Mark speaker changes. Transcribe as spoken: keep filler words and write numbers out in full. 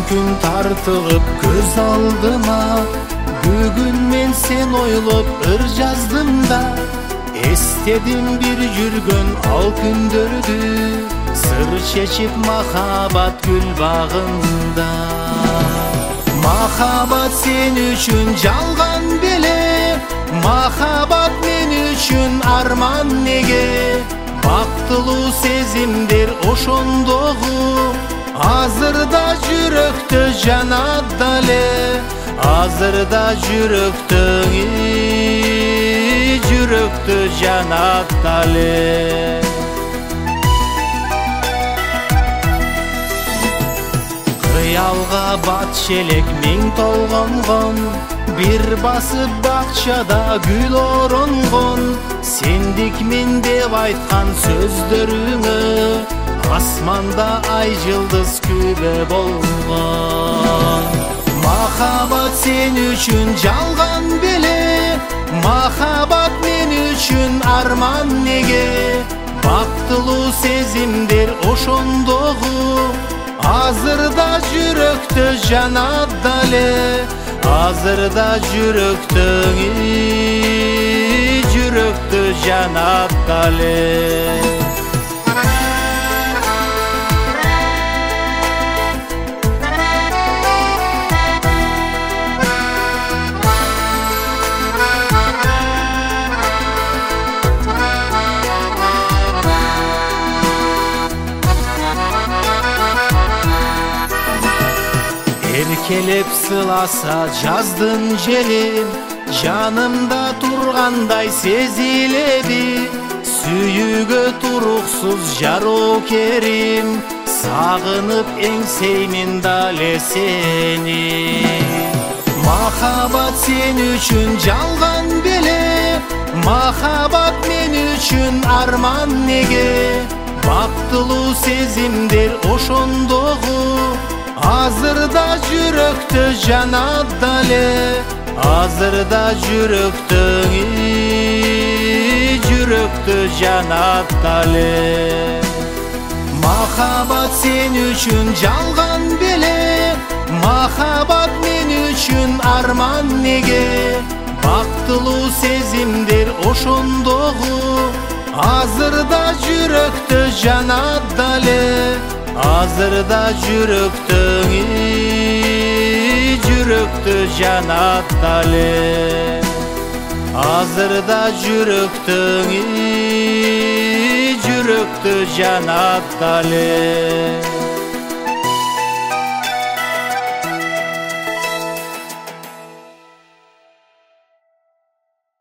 Speaker 1: күн тартылып көз алдыма, бүгүн мен сен ойлоп ыр жаздым да, эстедим бир жүргөн ал күндөрдү, сыр чечип махабат гүл багында. Махабат сен үчүн жалган беле, махабат мен үчүн арман неге? Бактылуу сезимдер ошондогу, азырда жүрөктө жанат дале, азырда жүрөктө жүрөктө жанат дале. Кыялга батчы элек миң толгонгон, бир басып бакчада гүл оронгон, сендикмин деп айткан сөздөрүңө асманда ай жылдыз күбө болгон. Махабат сен үчүн жалган беле, махабат мен үчүн арман неге? Бактылуу сезимдер ошондогу, азырда жүрөктө жанат дале, азырда жүрөктө жүрөктө жанат дале. Еркелеп сыласа жаздын желим, жанымда тургандай сезилеби, сүйүүгө туруксуз жарокерим, сагынып эңсеймин дале сени. Махабат сен үчүн жалган беле, махабат мен үчүн арман неге? Бактылуу сезимдер ошондогу, азырда жүрөктө жанат дале, азырда жүрөктө жүрөктө жанат дале. Махабат сен үчүн жалган беле, махабат мен үчүн арман неге? Бактылуу сезимдер ошондогу, азырда жүрөктө жанат дале, азырда жүрөктө жүрөктө жанат дале, азырда жүрөктө жүрөктө жанат дале.